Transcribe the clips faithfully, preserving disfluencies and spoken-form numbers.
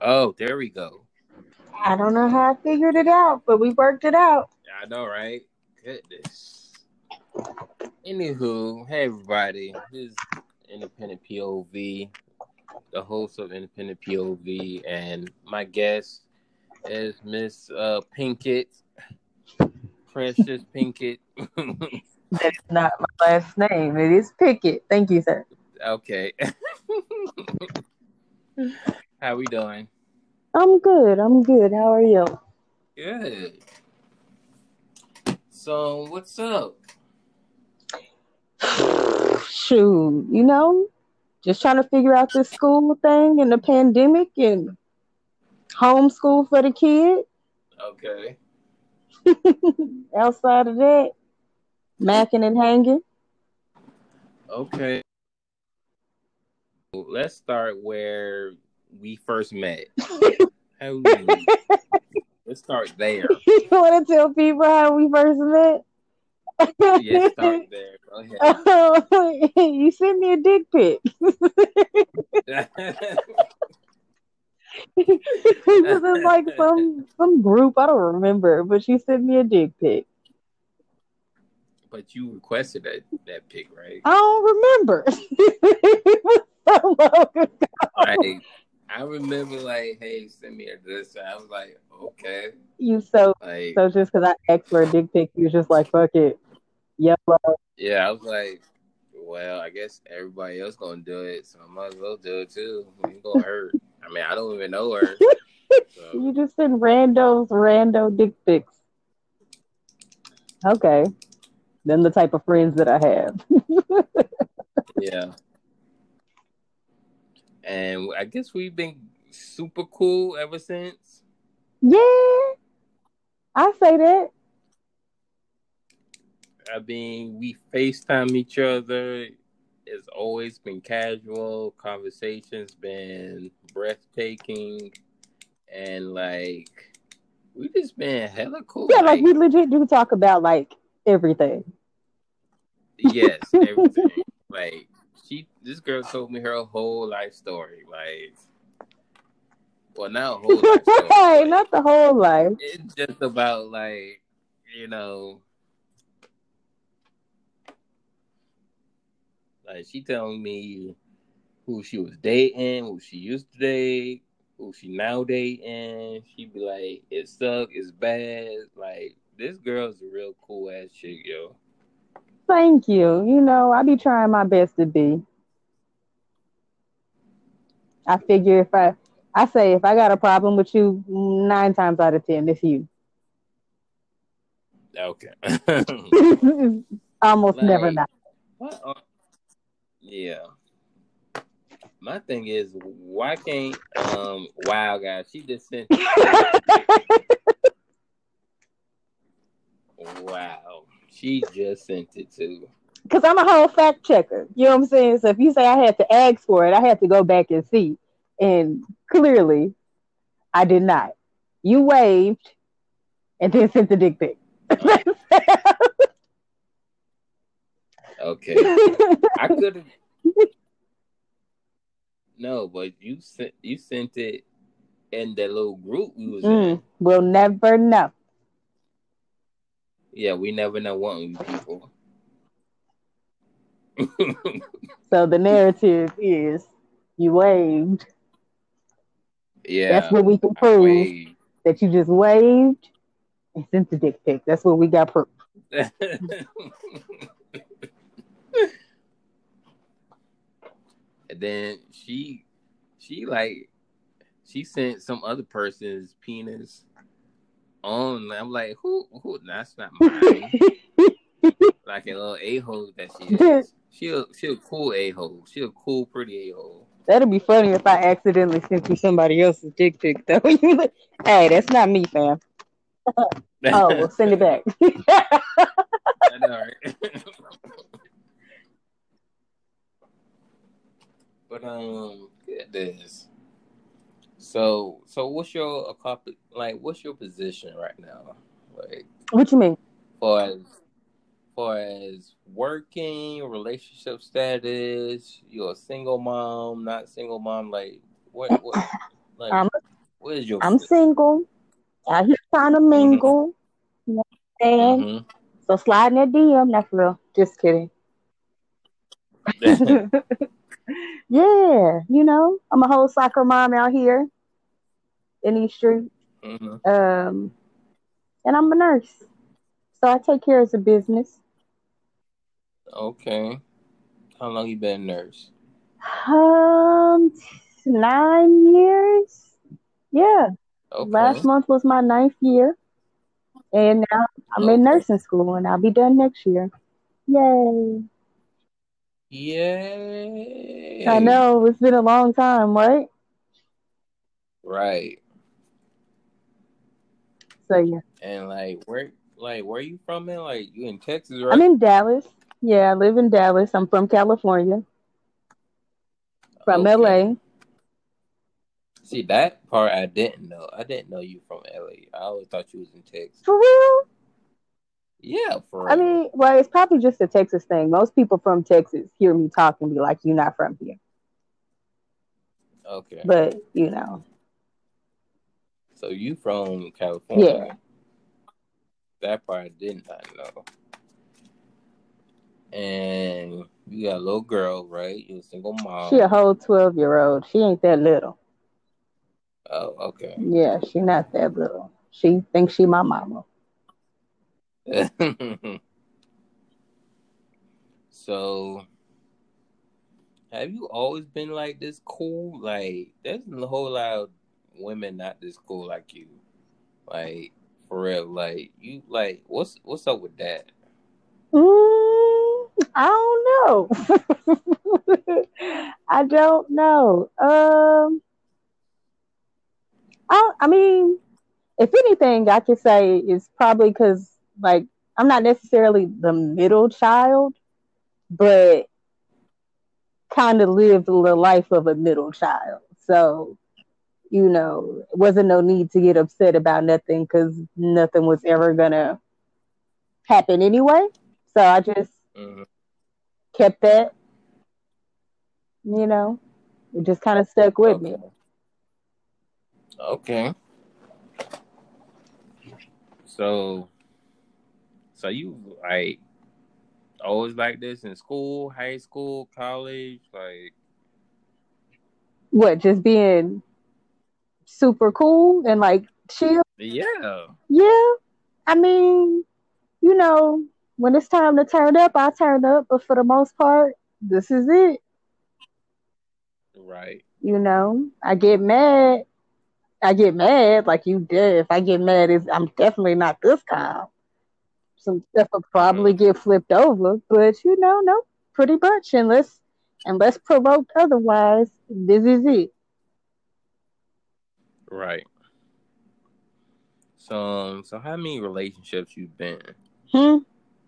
Oh, there we go. I don't know how I figured it out, but we worked it out. I know, right? Goodness. Anywho, hey everybody. This is Independent P O V, the host of Independent P O V, and my guest is Miss uh, Pinkett, Precious Pinkett. That is not my last name. It is Pickett. Thank you, sir. Okay. How we doing? I'm good. I'm good. How are you? Good. So, what's up? Shoot, you know, just trying to figure out this school thing and the pandemic and homeschool for the kid. Okay. Outside of that, macking and hanging. Okay. Let's start where we first met. How we, let's start there. You want to tell people how we first met? Yes, start there. Go ahead. You sent me a dick pic. It was in like some some group. I don't remember, but she sent me a dick pic. But you requested that that pic, right? I don't remember. It was so long ago. Like, I remember, like, hey, send me a this. I was like, okay. You so Like, so just because I asked for a dick pic, you was just like, fuck it. Yellow. yeah, I was like, well, I guess everybody else gonna do it, so I might as well do it too. It ain't gonna hurt. I mean, I don't even know her. So. You just send randos, rando dick pics. Okay. Then the type of friends that I have. Yeah. And I guess we've been super cool ever since. Yeah. I say that. I mean, we FaceTime each other. It's always been casual. Conversations been breathtaking. And, like, we just been hella cool. Yeah, like, like we legit do talk about, like, everything. Yes, everything. Like, she, this girl told me her whole life story. Like, well, not a whole life story. Hey, not the whole life. It's just about, like, you know, like, she telling me who she was dating, who she used to date, who she now dating. She be like, it suck, it's bad. Like, this girl's a real cool ass chick, yo. Thank you. You know, I be trying my best to be. I figure if I, I say if I got a problem with you, nine times out of ten, it's you. Okay. Almost like, never not. What are, yeah. My thing is, why can't um Wow guys? She just sent. Wow, she just sent it too. Because I'm a whole fact checker. You know what I'm saying? So if you say I had to ask for it, I had to go back and see. And clearly, I did not. You waved and then sent the dick pic. Okay. I could have. No, but you sent you sent it in that little group we was mm, in. We'll never know. Yeah, we never know what we people. So the narrative is you waved. Yeah. That's what we can prove. That you just waved and sent the dick pic. That's what we got proof. And then she she like she sent some other person's penis on. I'm like, who who that's not mine. Like a little a-hole that she is. She a, she a cool a-hole. She a cool, pretty a-hole. That'd be funny if I accidentally sent you somebody else's dick pic, though. Hey, that's not me, fam. Oh, well, send it back. I know, right? But, um, goodness. So, so what's your, like, what's your position right now? Like, what you mean? For as, for as working, relationship status, you're a single mom, not single mom, like, what, what, like, I'm Where's your I'm friend? single. Out here trying to Mm-hmm. mingle. You know what I'm saying? Mm-hmm. So slide in that D M. Not for real. Just kidding. Yeah, you know, I'm a whole soccer mom out here in these streets. mm-hmm. Um, and I'm a nurse. So I take care of the business. Okay. How long you been a nurse? Um, nine years. Yeah, last Okay. month was my ninth year, and now I'm in Okay. nursing school, and I'll be done next year. Yay! I Yay. know it's been a long time, right? Right. So yeah, And like where like where you from, man? Like you in Texas, I'm right? in Dallas. Yeah, I live in Dallas. I'm from California, from Okay. L A. See that part I didn't know. I didn't know you from L A. I always thought you was in Texas. For real? Yeah, for I real. mean, well, it's probably just a Texas thing. Most people from Texas hear me talk and be like, "You're not from here," Okay. but you know, So you from yeah. California. That part I did not know. And you got a little girl, right? You're a single She a mom. whole twelve year old. She ain't that little. Oh, okay. Yeah, she not that little. She thinks she my mama. So have you always been like this cool? Like there's a whole lot of women not this cool like you. Like for real. Like you like what's what's up with that? Mm, I don't know. I don't know. Um, I, I mean, if anything, I could say it's probably because like I'm not necessarily the middle child, but kind of lived the life of a middle child. So you know, wasn't no need to get upset about nothing because nothing was ever gonna happen anyway. So I just Mm-hmm. kept that, you know, it just kind of stuck with me. Okay. Okay. So so you like always like this in school, high school, college, like What, just being super cool and like chill? yeah. Yeah. I mean, you know, when it's time to turn up, I turn up, but for the most part, this is it. Right. You know, I get mad. I get mad like you did. If I get mad, is I'm definitely not this calm. Some stuff will probably Mm-hmm. get flipped over, but you know, no, pretty much unless unless provoked otherwise, this is it. Right. So um, so how many relationships you been? Hmm.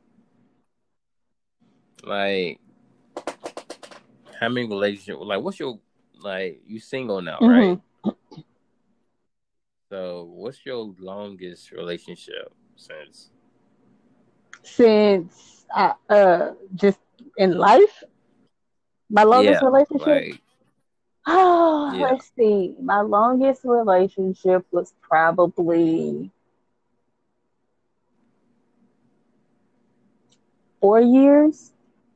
Like how many relationships like what's your like you single now, Hmm. right? So what's your longest relationship since? Since I, uh, just in life, my longest Yeah. relationship. Like Oh, yeah. let's see. My longest relationship was probably four years,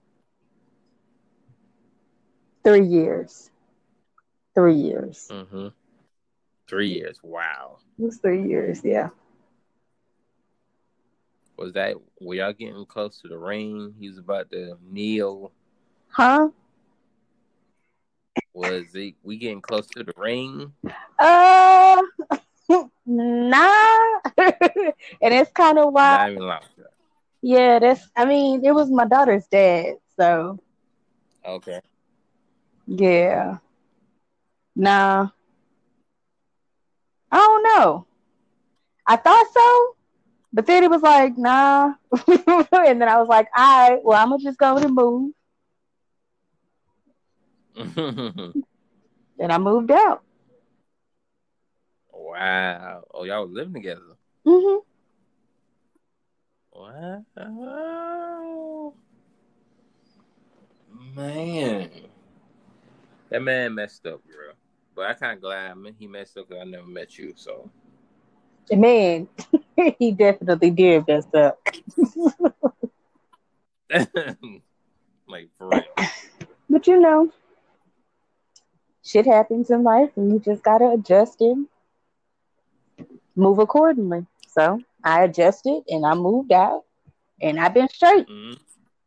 three years, three years. Mm-hmm. Three years. Wow. It was three years. Yeah. Was that were y'all getting close to the ring? He was about to kneel. Huh? Was it we getting close to the ring? Uh, nah. And it's kind of why. Not even like that. Yeah, that's. I mean, it was my daughter's dad, so Okay. yeah. Nah, I don't know. I thought so, but then it was like, nah. And then I was like, all right, well, I'm gonna just go and move, and I moved out. Wow. Oh, y'all was living together. Hmm. Wow. Man. That man messed up, bro. But I kind of glad I mean, he messed up because I never met you. So, Man, he definitely did mess up. like for real. But you know, shit happens in life, and you just gotta adjust and move accordingly. So I adjusted, and I moved out, and I've been straight. Mm-hmm.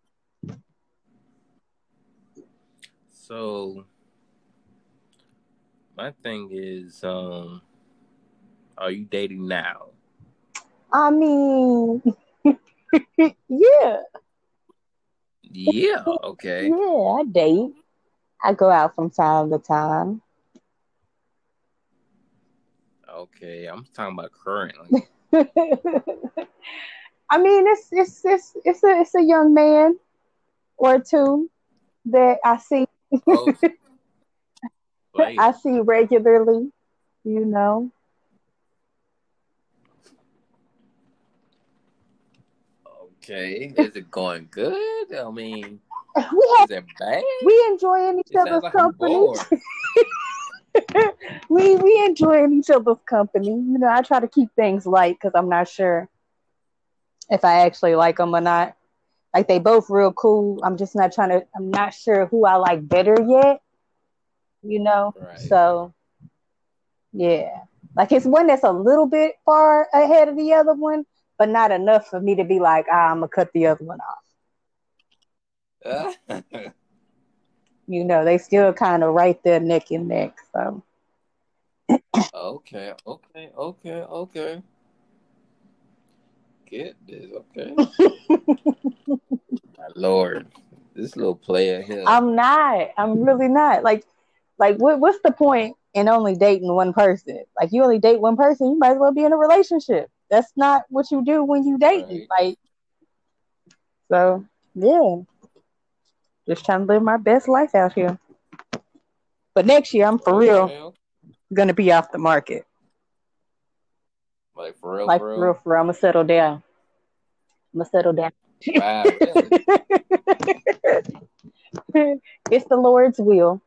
So my thing is, um, are you dating now? I mean, yeah, Yeah. Okay. yeah, I date. I go out from time to time. Okay. I'm talking about currently. I mean, it's it's it's it's a it's a young man or two that I see Oh, like I see regularly. You know, okay. Is it going good? I mean, we have is it bad? we enjoying each It sounds other's like I'm company. bored. we we enjoying each other's company. You know, I try to keep things light because I'm not sure if I actually like them or not. Like they both real cool. I'm just not trying to. I'm not sure who I like better yet. You know, Right. so yeah, like it's one that's a little bit far ahead of the other one, but not enough for me to be like, ah, I'm gonna cut the other one off. You know, they still kind of right there neck and neck. So okay. Okay. Okay. Okay. Get this. Okay. My Lord, this little player here. I'm not. I'm really not. Like, like what, what's the point in only dating one person? Like, you only date one person, you might as well be in a relationship. That's not what you do when you dating. Right. Like, so yeah, just trying to live my best life out here. But next year, I'm for real Okay. Okay. gonna be off the market. Like for real. Like For for real, real. for real. I'm gonna settle down. I'm gonna settle down. Wow. Really? It's the Lord's will.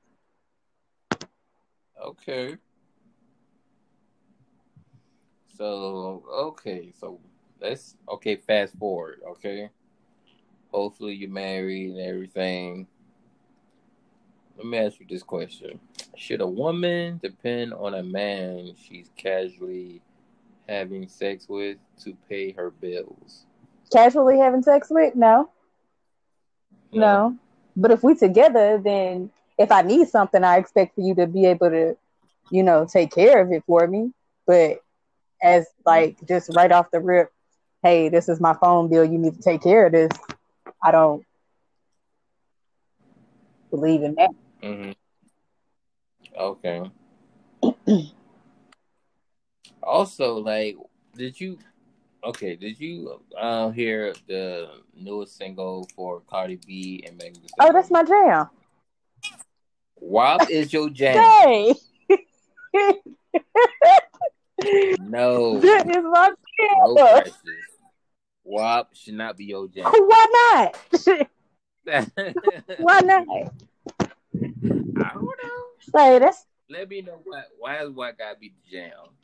Okay. So okay. So let's okay. Fast forward. Okay. Hopefully you're married and everything. Let me ask you this question: should a woman depend on a man she's casually having sex with to pay her bills? Casually having sex with? No, No. no. But if we together, then if I need something, I expect for you to be able to, you know, take care of it for me. But as like just right off the rip, hey, this is my phone bill. You need to take care of this. I don't believe in that. Mm-hmm. Okay. Also, like, did you okay? Did you uh, hear the newest single for Cardi B and Megan Thee Oh, that's Stallion? my jam. W A P is your jam. Hey, No, that is my no jam. questions. W A P should not be your jam. Why not? I Why not? don't know. Say that's Let me know why. Why is what gotta be the jam?